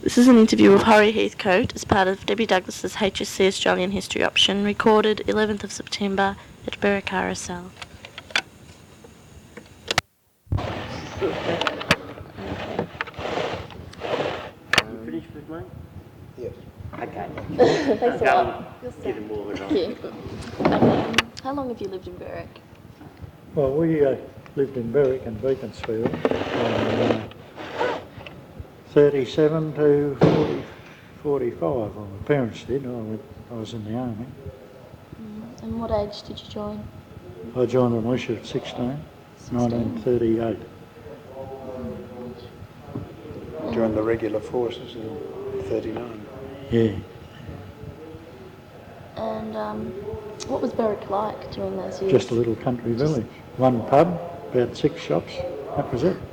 This is an interview with Horry Heathcote as part of Debbie Douglas's HSC Australian History option, recorded 11th of September at Berwick RSL. You finished with mine? Yes. Okay. Thanks a lot. Get him more than Thank you. How long have you lived in Berwick? Well, we lived in Berwick and Beaconsfield from 37 to 45. Well, my parents did. I was in the army. And what age did you join? I joined the militia at 16, 1938. Joined the regular forces in 39. Yeah. And what was Berwick like during those years? Just a little country village. One pub, about 6 shops. That was it.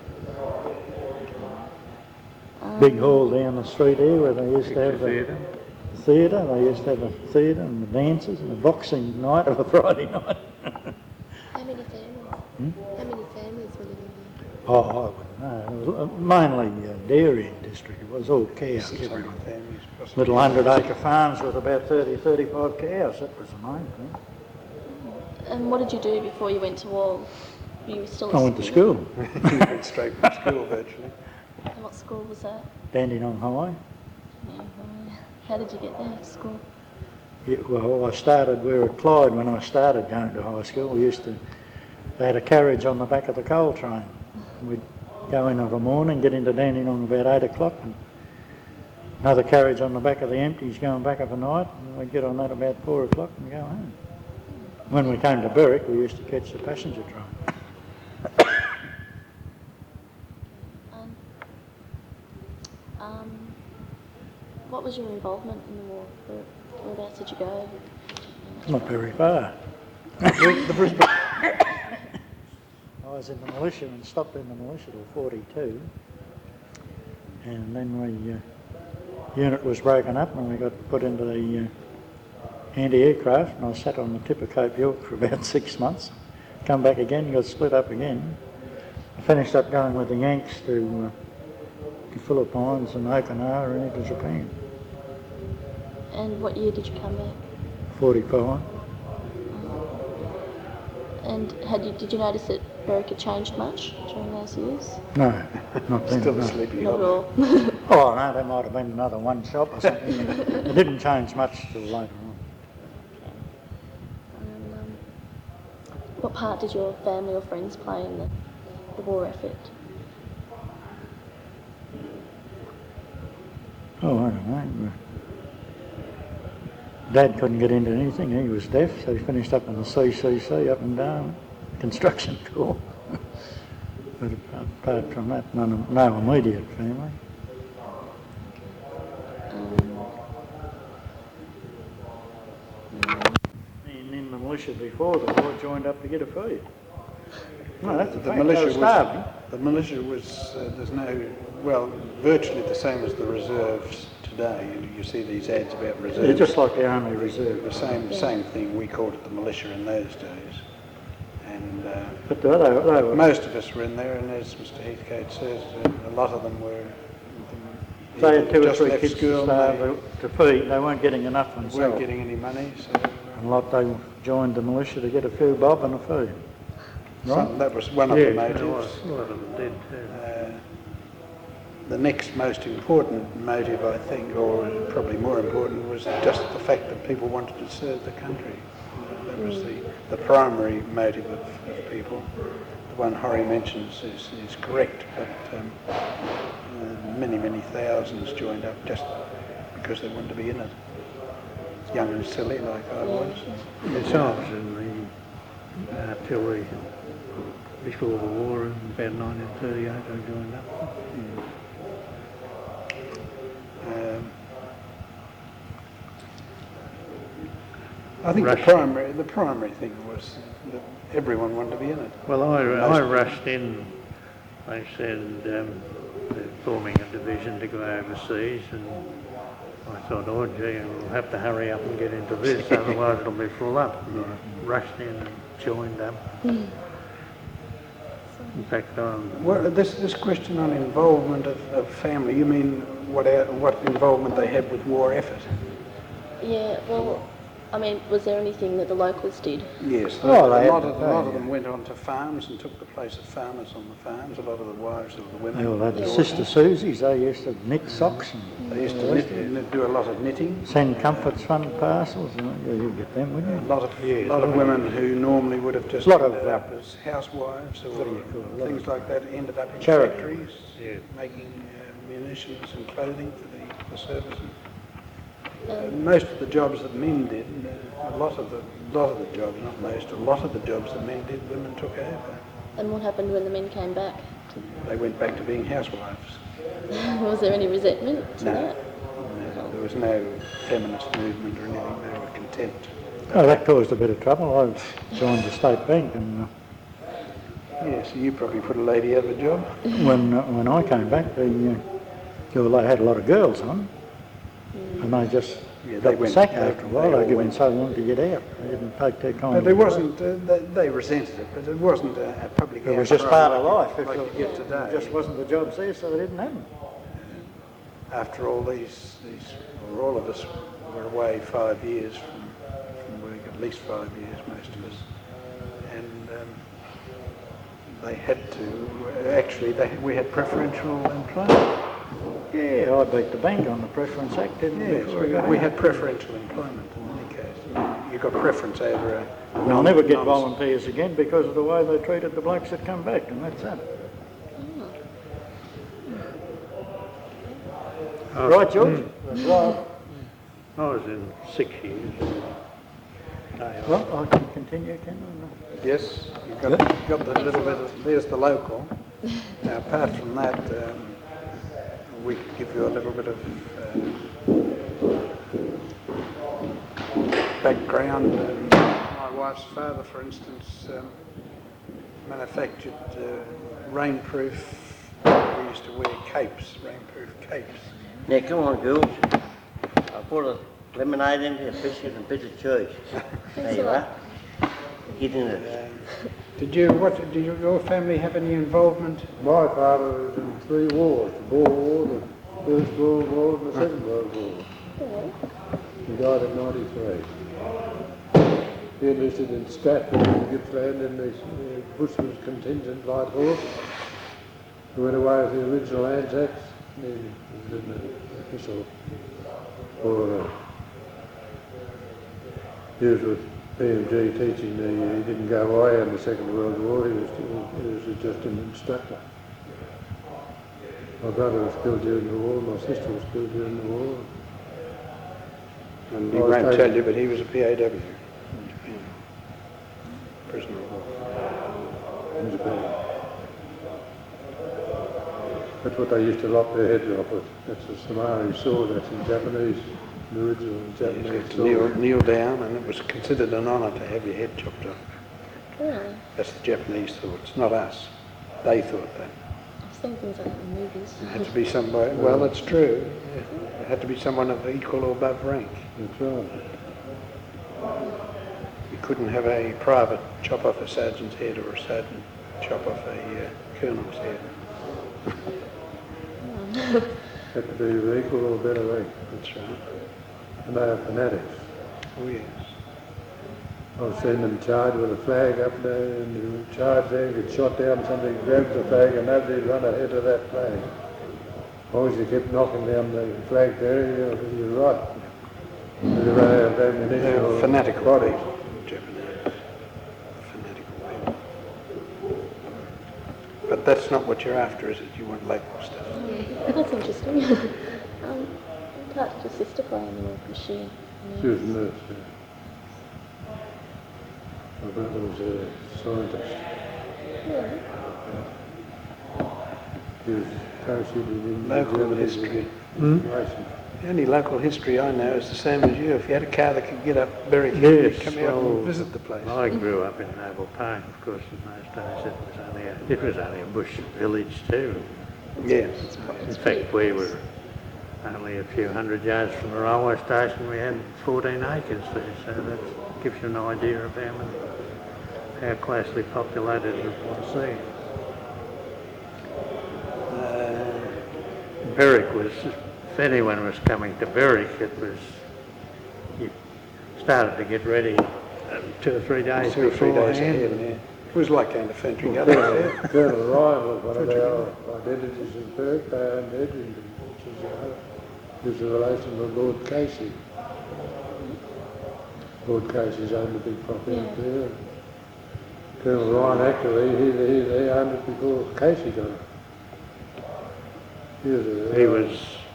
Big hall down the street here where they used to have the theatre. They used to have a theatre and the dances and the boxing night of a Friday night. How many families? How many families were living here? Oh, I wouldn't know. It was mainly dairy district. It was all cows. 600 families. Little 100-acre farms with about 30, 35 cows. That was the main thing. And what did you do before you went to war? Were you still at I went to school. Went straight from school virtually. And what school was that? Dandenong High. Yeah, how did you get there to school? Yeah, well, I started, we were at Clyde when I started going to high school. They had a carriage on the back of the coal train. We'd go in of a morning, get into Dandenong about 8 o'clock, and another carriage on the back of the empties going back of the night, and we'd get on that about 4 o'clock and go home. When we came to Berwick, we used to catch the passenger train. What was your involvement in the war? Whereabouts did you go? Not very far. The Brisbane. I was in the militia and stopped in the militia till 42. And then unit was broken up and we got put into the anti-aircraft, and I sat on the tip of Cape York for about 6 months. Come back again, got split up again. I finished up going with the Yanks to Philippines and Okinawa and into Japan. And what year did you come back? 45. And did you notice that Berwick had changed much during those years? No, not then. Still no. a sleepy Not at hobby. all. Oh no, there might have been another one shop or something. It didn't change much till later on. And, what part did your family or friends play in the war effort? Oh, I don't know. Dad couldn't get into anything. He was deaf, so he finished up in the CCC up and down, construction corps. But apart from that, no immediate family. And in the militia before the war, joined up to get a feed. No, that's a fact. They were starving. The militia was, virtually the same as the reserves today. You see these ads about reserves. They're just like the Army Reserve. The same thing. We called it the militia in those days. And But they were most of us were in there, and as Mr. Heathcote says, a lot of them were. They had 2 or just 3 left kids school, to feed. They weren't getting enough they themselves. weren't getting any money, so And a lot they joined the militia to get a few bob and a feed. that was one of the Yeah, motives. A lot of them did too. The next most important motive, I think, or probably more important, was just the fact that people wanted to serve the country. That was the primary motive of people. The one Horry mentions is correct, but many thousands joined up just because they wanted to be in it. Young and silly like I was. Yes, I was in the artillery before the war, in about 1938 I joined up. I think the primary thing was that everyone wanted to be in it. Well, I rushed in. They said they're forming a division to go overseas, and I thought, oh gee, we'll have to hurry up and get into this, otherwise it'll be full up. And I rushed in and joined up. So In fact, This question on involvement of family, you mean what involvement they had with war effort? Yeah, well, I mean, was there anything that the locals did? Yes, Oh, a they lot had of to pay, them went on to farms and took the place of farmers on the farms. A lot of the wives of the women. They all had the daughters. Sister Susies, they used to knit socks and They used to do a lot of knitting. send comforts fund parcels, and you get them, wouldn't A you? lot of women who normally would have just Lot of, ended up as housewives or things like that ended up in Charity. factories Yeah. making munitions and clothing for the services. Most of the jobs that men did, a lot of the jobs, not most, a lot of the jobs that men did, women took over. And what happened when the men came back? They went back to being housewives. Was there any resentment to No. that? No, there was no feminist movement or anything. They were content. Oh, that caused a bit of trouble. I joined the State Bank, and Yes, you probably put a lady out of a job. when I came back, they had a lot of girls on, and they just Yeah, got the sack they- after a they while. all They given went. so long to get out. They didn't take their kind. But there wasn't, they resented it, but it wasn't a public It was just outcry part of life. like you get today. It just wasn't the jobs there, so they didn't have them. After all or all of us were away 5 years from work, at least 5 years, most of us. And they had to, we had preferential employment. Yeah, I beat the bank on the Preference Act, didn't I? Yes, before I got we out? had preferential employment in any case. You got preference over a... And I'll never get volunteers again because of the way they treated the blokes that come back, and that's that. Right, George? Right. I was in 6 years. Well, I can continue, can I? Yes, you've got the little bit of, there's the local. Now, apart from that, we could give you a little bit of background. My wife's father, for instance, manufactured rainproof, we used to wear capes, rainproof capes. Now, come on, George. I put a lemonade in here, biscuit and a bit of cheese. There you are. Get in it. Did your family have any involvement? My father was in 3 wars, the Boer War, the First World War and the Second World War. He died at 93. He enlisted in Stratford in Gippsland in the Bushman's Contingent Light Horse. He went away with the original Anzacs. He was in the official for he was with BMG teaching he didn't go away in the Second World War, he was just an instructor. My brother was killed during the war, my sister was killed during the war. And he I was won't taken- tell you, but he was a PAW in Japan. Prisoner of war. in Japan. That's what they used to lop their heads off with. That's a Samari sword, that's in Japanese, the original Japanese sword. Kneel down, and it was considered an honour to have your head chopped off. Really? That's the Japanese thoughts, not us. They thought that. I've seen things like that in movies. It had to be somebody, well, that's true. It had to be someone of equal or above rank. That's right. You couldn't have a private chop off a sergeant's head or a sergeant chop off a colonel's head. Had to be of equal or better rank. That's right. And they are fanatics. Oh, yes. I've seen them charge with a flag up there and you charge there, get shot down, somebody grabs the flag and nobody'd run ahead of that flag. As long as you kept knocking down the flag there, you're right. They run out of ammunition. They're or fanatical bodies. people, Japanese. Fanatical people. But that's not what you're after, is it? You want local stuff. That's interesting. What part did your sister play in the war? Was she? She was a nurse, yeah. My brother was a scientist. Really? He was parachuted in Local Germany with history. information. The only local history I know is the same as you. If you had a car that could get up very quickly, Yes, you'd come out well, and visit the place. I grew up in Noble Park, of course, in those days it was only a bush village too. Yes. In fact, we were only a few hundred yards from the railway station. We had 14 acres there, so that gives you an idea of how closely populated it was there. Berwick was, if anyone was coming to Berwick, it was, you started to get ready 2 or 3 days 2 or 3 days beforehand. ahead, yeah. It was like going to Fentry Gully. Yeah. Colonel Ryan was one of our identities in Perth, and Edrington, which is a relation to Lord Casey. Lord Casey's owned a big property up there. Colonel Ryan actually, he owned it before Casey got it. He was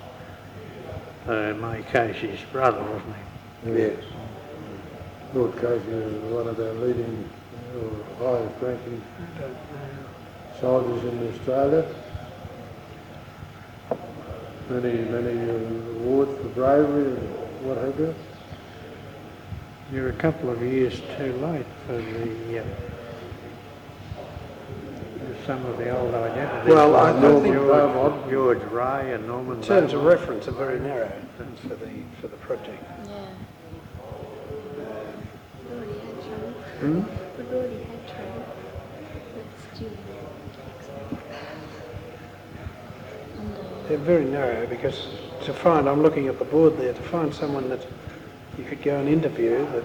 May Casey's brother, wasn't he? Yes. Lord Casey was one of our leading or highest ranking soldiers in Australia. Many awards for bravery and what have you. You're a couple of years too late for the some of the old identities. Well, I think George Ray and Norman. in terms of Beaumont. reference are very narrow for the project. Yeah. We've already had trouble. Hmm? We've already had trouble with student They're very narrow because to find, I'm looking at the board there, to find someone that you could go and interview that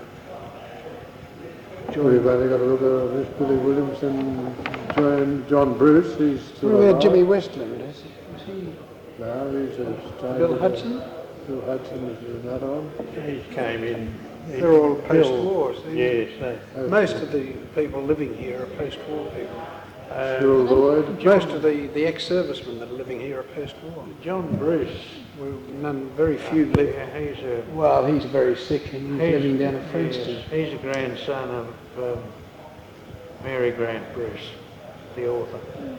We've only got to look at this Billy Williams and John Bruce. He's still What about alive. Jimmy Westland? Was he? No, he's a Bill Hudson? Bill Hudson is not on. He came in. They're all post-war. Yes. Most of the people living here are post-war people. Bill Lloyd. Most of the ex-servicemen that are living here are post-war. John Bruce. Very few live. Yeah, he's a. Well, he's very sick and he's living down at Frankston. Yes, he's a grandson of Mary Grant Bruce, the author.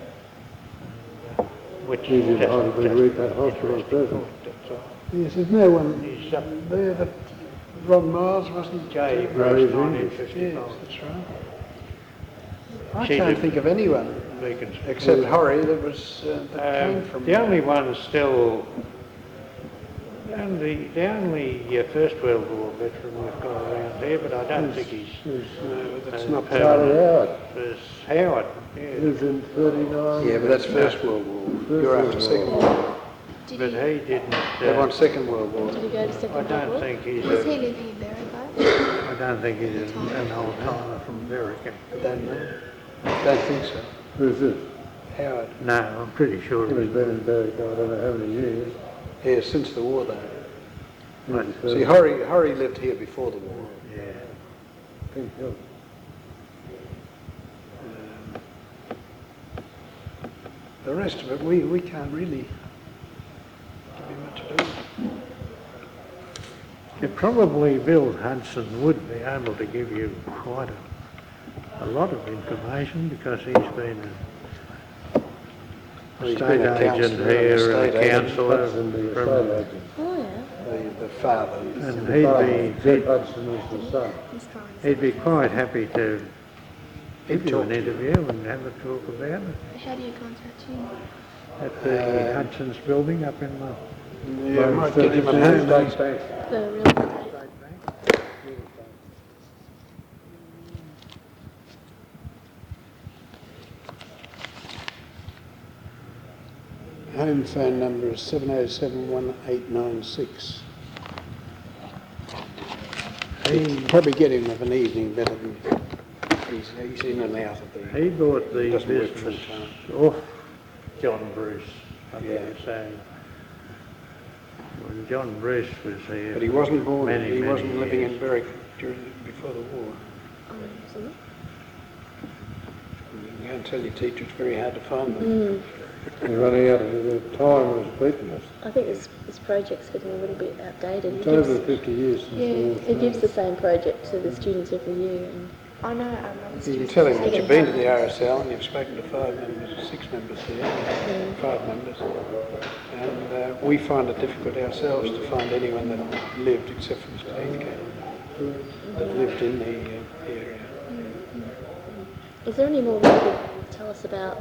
Which He's in just- Heidelberg just- Rehab Hospital at present. that's all. Yes, there's no one He's up there that Ron Miles wasn't. J. No, Bruce, he's English. 1955. Yes, that's right. I She can't lived- think of anyone Beacons. except Horry that was that came from. The only one still, the only First World War veteran we've got around here, but I don't think he's No, that's not Charlie permanent. Howard. Was Howard, He yeah. was in 39. Yeah, but that's First World War. You're after Second World War. Did But he, he didn't. They want Second World War. did he go to Second I World don't War? think he's Was he a, living in Berwick? I don't think he's an old timer from Berwick. Don't know. Don't think so. Who's this? Howard. No, I'm pretty sure. He's been in Berwick, I don't know how many years. Yeah, since the war though. Right. See, Horry lived here before the war. Yeah. Pink Hill. The rest of it, we can't really give you much to do. Yeah, probably Bill Hudson would be able to give you quite a lot of information because he's been a He's state been a agent councillor and a here, state a agent. councillor, Hudson, the from, estate agent. Oh, yeah. The father. and Jeff Hudson is the son. he'd be quite happy to give He'd you talk an to you. interview and have a talk about it How do you contact him? at the Hudson's building up in the Yeah, might get him at home. State Bank. The real estate. Home phone number is 7071896. He'd probably get him of an evening better than he's in and out of the. He bought the Doesn't work business full time. off John Bruce, I Yeah. dare say. When John Bruce was here. But he wasn't born. many, He many wasn't living years. in Berwick before the war. Wasn't You can go and tell your teacher it's very hard to find them. We're running out of the time was beating us. I think this project's getting a little bit outdated. It's over 50 years since the war It gives finished. the same project to the students every year. And I know, You can tell him that you've been to the RSL and you've spoken to 5 members, 6 members here, 5 members. And we find it difficult ourselves to find anyone that lived, except for Mr. Heathcote, that lived in the area. is there any more you could tell us about,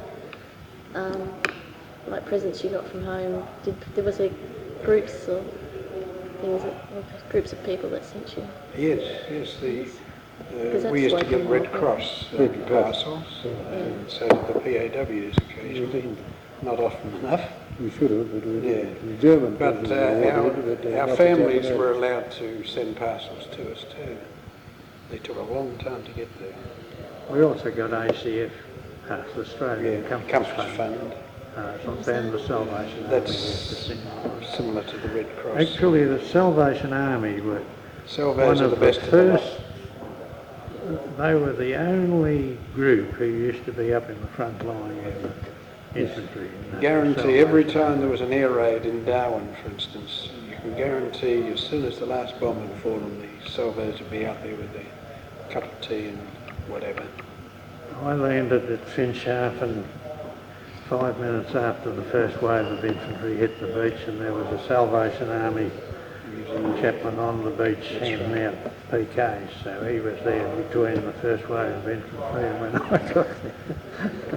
like presents you got from home? Was there groups or things, or groups of people that sent you? Yes, that's we used to like get in Red Melbourne. Cross parcels, and so did the PAWs occasionally, not often enough. We should have, but we Yeah. didn't. The German But prisoners were ordered, but our not the families Japanese. were allowed to send parcels to us too. They took a long time to get there. We also got ACF, the Australian Comfort Fund. Fund. And the Salvation Army. That's similar to the Red Cross. Actually, the Salvation Army were Salvos one are of the the best of the lot. first. They were the only group who used to be up in the front line of the infantry. Guarantee every time there was an air raid in Darwin, for instance, you can guarantee as soon as the last bomb had fallen, the Salvos would be out there with their cup of tea and whatever. I landed at Finschhafen 5 minutes after the first wave of infantry hit the beach, and there was a Salvation Army chaplain on the beach handing out PKs, so he was there between the first wave of infantry and when I got there.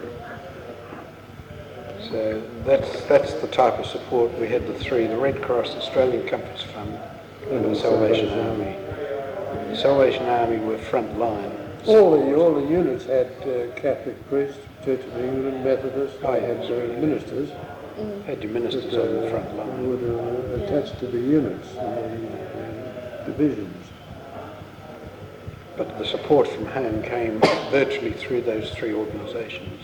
So that's the type of support we had. The three: the Red Cross, Australian Comforts Fund, and the Salvation Army. The Salvation Army were front line. All the units had Catholic priests, Church of England, Methodists. They had ministers. Had your ministers on the front Who line. were attached to the units and the divisions. But the support from home came virtually through those three organisations.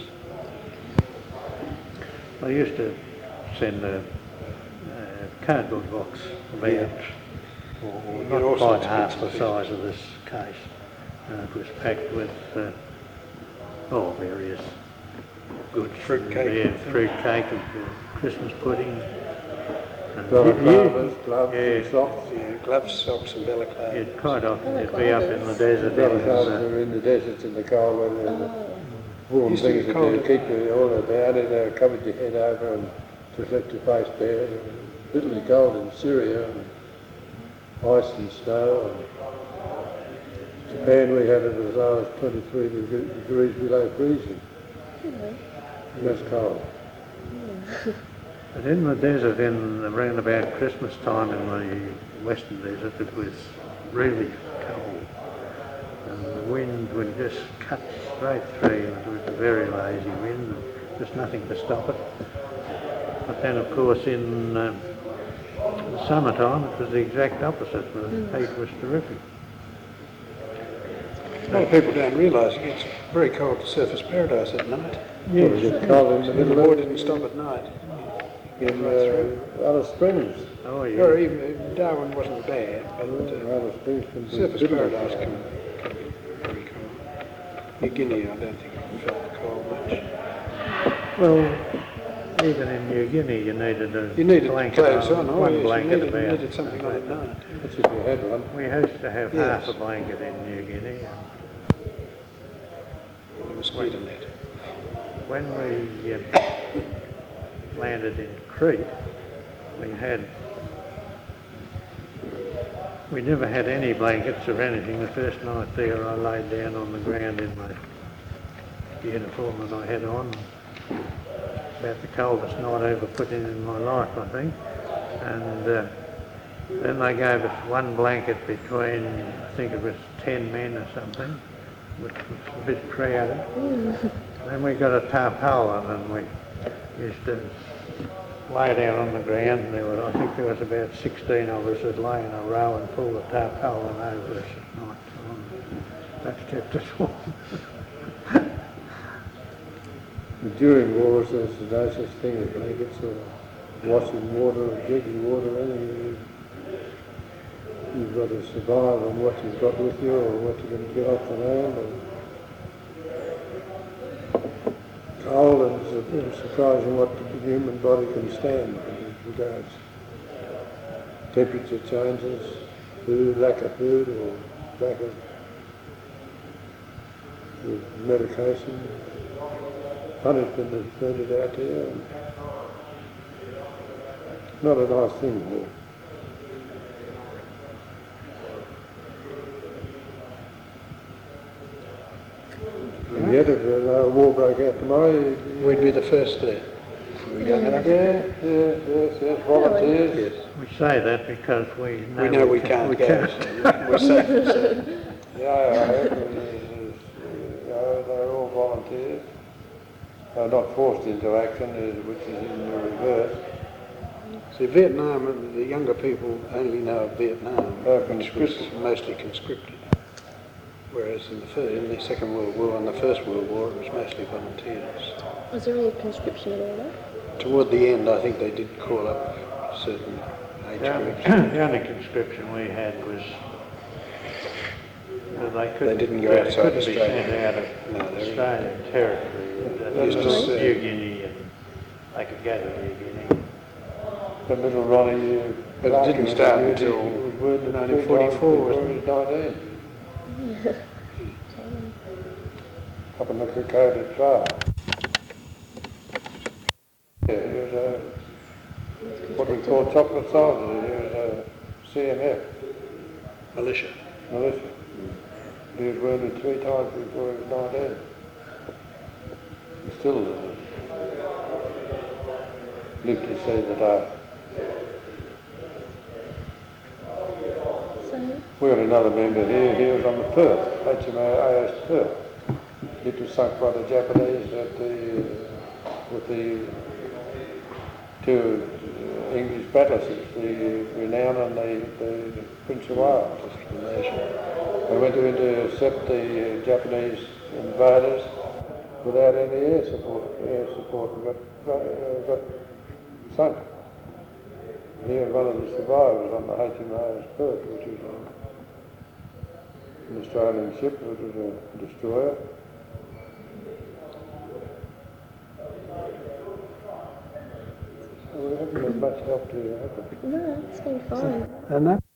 I used to send a cardboard box about, or get all not quite sorts of half bits the and size of this case. It was packed with various goods. Fruitcake. Yeah, fruitcake and Christmas pudding. Balaclavas, gloves Yeah. and socks. Yeah, gloves, socks and balaclava. You'd quite often you'd be up in the desert. Balaclavas were in the deserts in the cold weather. And warm Used to things be that cold. would keep you all down and covered your head over and just left your face bare. Bitterly cold in Syria and ice and snow. And Japan we had it as low as 23 degrees below freezing. And that's cold. But in the desert, around about Christmas time in the western desert, it was really cold. And the wind would just cut straight through, and it was a very lazy wind, and just nothing to stop it. But then, of course, in the summertime, it was the exact opposite. The heat was terrific. A lot of people don't realise it gets very cold to Surfers Paradise at night. It was just cold in the The middle war of didn't stop at night. in right through. Alice Springs. Oh, yeah. Or even Darwin wasn't bad, but Alice Springs can be Surfers bitterly Paradise cold. can be very cold. New Guinea, I don't think I felt the cold much. Well, even in New Guinea, you needed a You needed blanket clothes on, one yes, blanket you about. needed something on at night. That's if you had one. We used to have Yes. half a blanket in New Guinea. The mosquito net. When we landed in Crete, we never had any blankets or anything. The first night there, I laid down on the ground in my uniform that I had on. About the coldest night I ever put in my life, I think. And then they gave us one blanket between, I think it was 10 men or something, which was a bit crowded. Then we got a tarpaulin and we used to lay down on the ground, and I think there was about 16 of us that lay in a row and pulled the tarpaulin over us at night time. That kept us warm. But during wars, there's no such thing as blankets or washing water or drinking water or anything. You've got to survive on what you've got with you or what you're going to get off the land. And cold, and it's surprising what the human body can stand in these regards. Temperature changes, food, lack of food or lack of medication. Punishment has turned it out here. And not a nice thing here. And yet, if a war broke out tomorrow, We'd be the first there. We go now. yes, volunteers. Yes. We say that because we know, We know we can't go, so we're safe. So. Yeah, they're all volunteers. not forced into action, which is in the reverse. See, Vietnam, the younger people only know of Vietnam, which was mostly conscripted. Whereas in the Second World War and the First World War, it was mostly volunteers. Was there any conscription at all then? Toward the end, I think they did call up certain age groups. The only conscription we had was that they didn't go outside couldn't be Australia. sent out of No, they were- Australian territory. That Used to was serve. New Guinea, and they could go to New Guinea. The little Ronnie... But it didn't start until was wounded 1944, before wasn't he was 19. Up in the Kokoda trial. Yeah, he was a, what we call chocolate soldier. He was a CMF, militia. militia. He was wounded 3 times before he was 19. He still lived to see the day. So, We got another member here. He was on the Perth, HMAS Perth. It was sunk by the Japanese with the 2 English battleships, the Renown and the Prince of Wales. They went to intercept the Japanese invaders without any air support and got sunk. He was one of the survivors on the HMAS Perth, which was an Australian ship, which was a destroyer. We haven't had much help to happen. no, it's been fine. And that